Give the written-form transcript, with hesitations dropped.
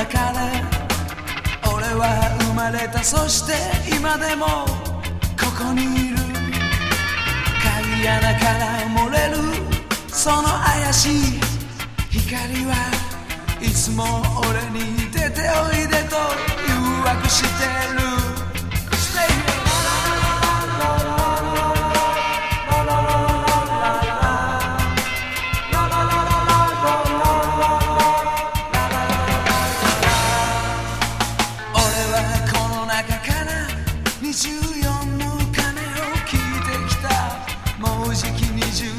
中で俺は生まれた、そして今でもここにいる。鍵穴から漏れるその怪しい光はいつも俺に出ておいでと誘惑してる。24の鐘を聞いてきた。もうじき